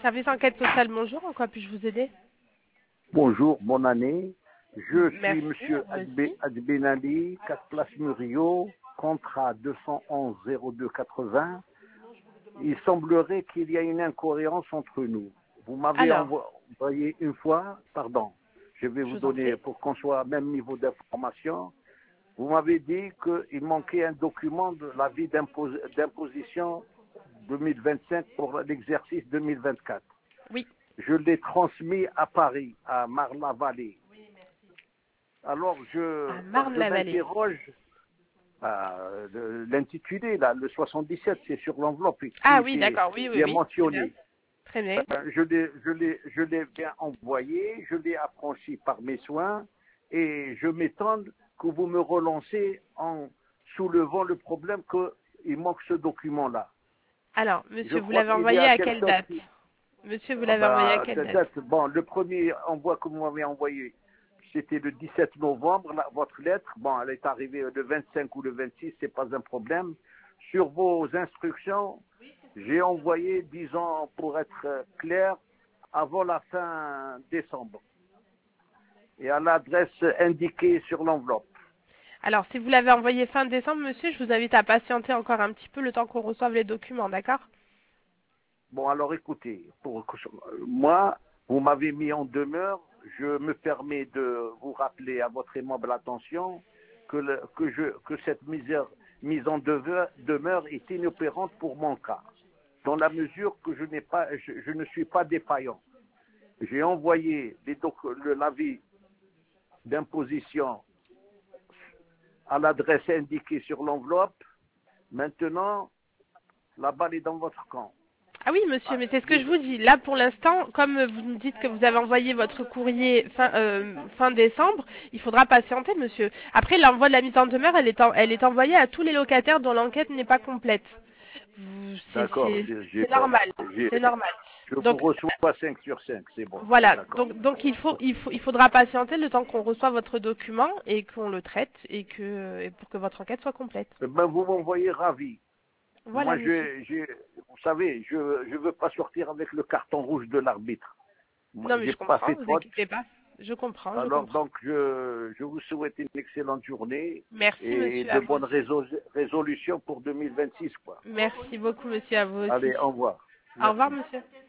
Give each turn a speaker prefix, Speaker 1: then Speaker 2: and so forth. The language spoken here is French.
Speaker 1: Service enquête postale, bonjour. En quoi puis-je vous aider?
Speaker 2: Bonjour, bonne année. Je suis
Speaker 1: Merci,
Speaker 2: Monsieur
Speaker 1: moi aussi.
Speaker 2: Adbenali, 4 Place Murillo, contrat 211 02 80. Il semblerait qu'il y a une incohérence entre nous. Vous m'avez
Speaker 1: Alors,
Speaker 2: envoyé une fois, pardon, je vais
Speaker 1: je
Speaker 2: vous
Speaker 1: vous en
Speaker 2: donner
Speaker 1: prie.
Speaker 2: pour qu'on soit au même niveau d'information. Vous m'avez dit qu'il manquait un document de l'avis d'imposition 2025 pour l'exercice 2024.
Speaker 1: Oui,
Speaker 2: Je l'ai transmis à Paris, à Marne-la-Vallée. Alors,
Speaker 1: à
Speaker 2: je
Speaker 1: Marne-la-Vallée.
Speaker 2: m'interroge, l'intitulé, là, le 77, c'est sur l'enveloppe
Speaker 1: Ah
Speaker 2: qui
Speaker 1: oui,
Speaker 2: était
Speaker 1: d'accord, oui, oui,
Speaker 2: bien
Speaker 1: oui. Très bien.
Speaker 2: mentionné.
Speaker 1: Très bien.
Speaker 2: Je l'ai bien envoyé, je l'ai affranchi par mes soins, et je m'étonne que vous me relancez en soulevant le problème qu'il manque ce document-là.
Speaker 1: Alors,
Speaker 2: Je
Speaker 1: monsieur, vous
Speaker 2: crois
Speaker 1: l'avez
Speaker 2: qu'il y
Speaker 1: envoyé
Speaker 2: a
Speaker 1: à quelle
Speaker 2: quelqu'un
Speaker 1: date?
Speaker 2: qui...
Speaker 1: Monsieur, vous
Speaker 2: Ah
Speaker 1: l'avez envoyé à
Speaker 2: ben,
Speaker 1: quelle
Speaker 2: cette
Speaker 1: date?
Speaker 2: date, bon, le premier envoi que vous m'avez envoyé, c'était le 17 novembre, votre lettre. Bon, elle est arrivée le 25 ou le 26, c'est pas un problème. Sur vos instructions, j'ai envoyé, disons, pour être clair, avant la fin décembre. Et à l'adresse indiquée sur l'enveloppe.
Speaker 1: Alors, si vous l'avez envoyé fin décembre, monsieur, je vous invite à patienter encore un petit peu le temps qu'on reçoive les documents, d'accord?
Speaker 2: Bon, alors écoutez, moi, vous m'avez mis en demeure. Je me permets de vous rappeler à votre aimable attention que cette mise en demeure est inopérante pour mon cas, dans la mesure que je ne suis pas défaillant. J'ai envoyé l'avis d'imposition à l'adresse indiquée sur l'enveloppe. Maintenant, la balle est dans votre camp.
Speaker 1: Ah oui, monsieur, mais c'est ce que je vous dis. Là, pour l'instant, comme vous me dites que vous avez envoyé votre courrier fin décembre, il faudra patienter, monsieur. Après, l'envoi de la mise en demeure, elle est envoyée à tous les locataires dont l'enquête n'est pas complète.
Speaker 2: D'accord,
Speaker 1: C'est normal, c'est normal.
Speaker 2: je vous
Speaker 1: Donc,
Speaker 2: reçois 5 sur 5, c'est bon.
Speaker 1: voilà.
Speaker 2: D'accord.
Speaker 1: Donc il faudra patienter le temps qu'on reçoit votre document et qu'on le traite et pour que votre enquête soit complète.
Speaker 2: Eh ben, vous m'envoyez ravi.
Speaker 1: Voilà,
Speaker 2: Moi,
Speaker 1: monsieur.
Speaker 2: vous savez, je ne veux pas sortir avec le carton rouge de l'arbitre. Moi,
Speaker 1: Non, mais
Speaker 2: j'ai
Speaker 1: je
Speaker 2: pas
Speaker 1: comprends,
Speaker 2: fait de
Speaker 1: vous
Speaker 2: faute.
Speaker 1: inquiétez pas. Je comprends, je
Speaker 2: Alors,
Speaker 1: comprends.
Speaker 2: donc, je vous souhaite une excellente journée
Speaker 1: Merci,
Speaker 2: et
Speaker 1: monsieur,
Speaker 2: de
Speaker 1: à vous
Speaker 2: bonnes
Speaker 1: aussi.
Speaker 2: résolutions pour 2026, quoi.
Speaker 1: Merci beaucoup, monsieur, à vous aussi.
Speaker 2: Allez, au revoir.
Speaker 1: Au revoir,
Speaker 2: Merci.
Speaker 1: monsieur.